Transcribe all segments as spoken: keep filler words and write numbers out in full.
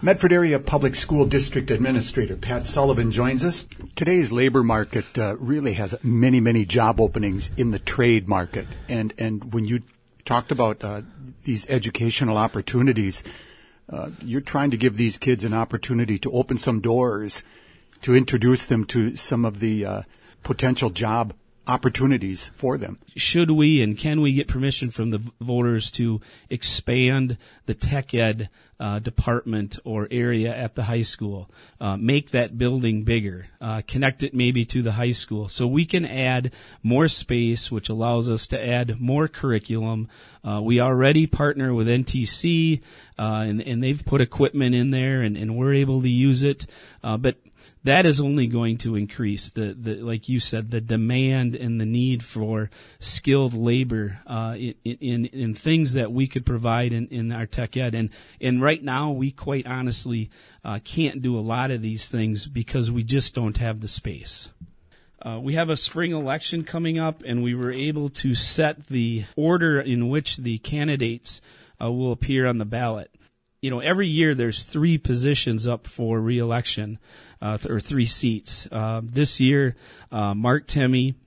Medford Area Public School District Administrator Pat Sullivan joins us. Today's labor market uh, really has many, many job openings in the trade market. And, and when you talked about uh, these educational opportunities, uh, you're trying to give these kids an opportunity to open some doors, to introduce them to some of the uh, potential job opportunities for them. Should we and can we get permission from the voters to expand the tech ed uh, department or area at the high school, uh, make that building bigger, uh, connect it maybe to the high school so we can add more space, which allows us to add more curriculum. Uh, we already partner with N T C, uh, and, and they've put equipment in there, and, and we're able to use it. Uh, but that is only going to increase the, the, like you said, the demand and the need for skilled labor uh, in, in in things that we could provide in, in our tech ed. And and right now, we quite honestly uh, can't do a lot of these things because we just don't have the space. Uh, we have a spring election coming up, and we were able to set the order in which the candidates uh, will appear on the ballot. You know, every year there's three positions up for re-election, uh, th- or three seats. Uh, this year, uh, Mark Temme,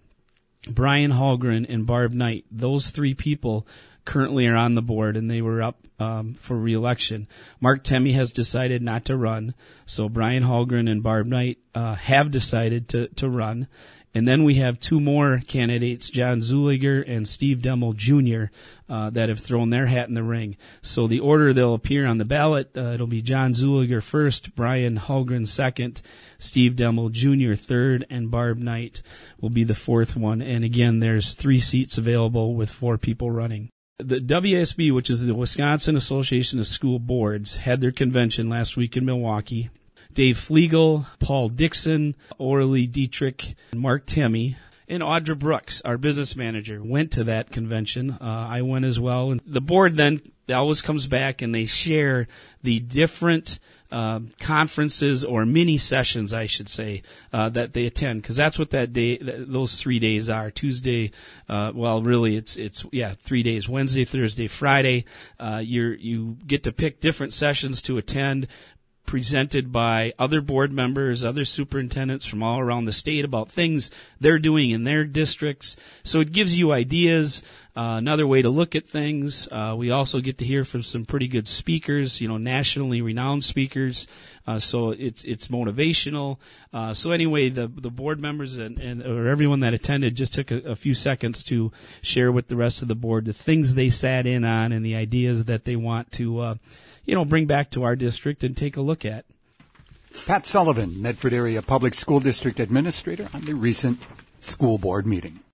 Brian Hallgren, and Barb Knight, those three people currently are on the board, and they were up um, for re-election. Mark Temme has decided not to run, so Brian Hallgren and Barb Knight uh, have decided to, to run. And then we have two more candidates, John Zuliger and Steve Demmel Junior, uh, that have thrown their hat in the ring. So the order they'll appear on the ballot, uh, it'll be John Zuliger first, Brian Hallgren second, Steve Demmel Junior third, and Barb Knight will be the fourth one. And again, there's three seats available with four people running. The W A S B, which is the Wisconsin Association of School Boards, had their convention last week in Milwaukee. Dave Flegel, Paul Dixon, Orly Dietrich, Mark Temme, and Audra Brooks, our business manager, went to that convention. Uh, I went as well. And the board then always comes back and they share the different uh, conferences or mini sessions, I should say, uh, that they attend, because that's what that day, th- those three days are. Tuesday, uh, well, really, it's it's yeah, three days: Wednesday, Thursday, Friday. Uh, you you get to pick different sessions to attend, presented by other board members, other superintendents from all around the state about things they're doing in their districts. So it gives you ideas, uh, another way to look at things. Uh, we also get to hear from some pretty good speakers, you know, nationally renowned speakers. Uh, so it's it's motivational. Uh, so anyway, the the board members and, and or everyone that attended just took a, a few seconds to share with the rest of the board the things they sat in on and the ideas that they want to uh, you know, bring back to our district and take a look at. Pat Sullivan, Medford Area Public School District Administrator, on the recent school board meeting.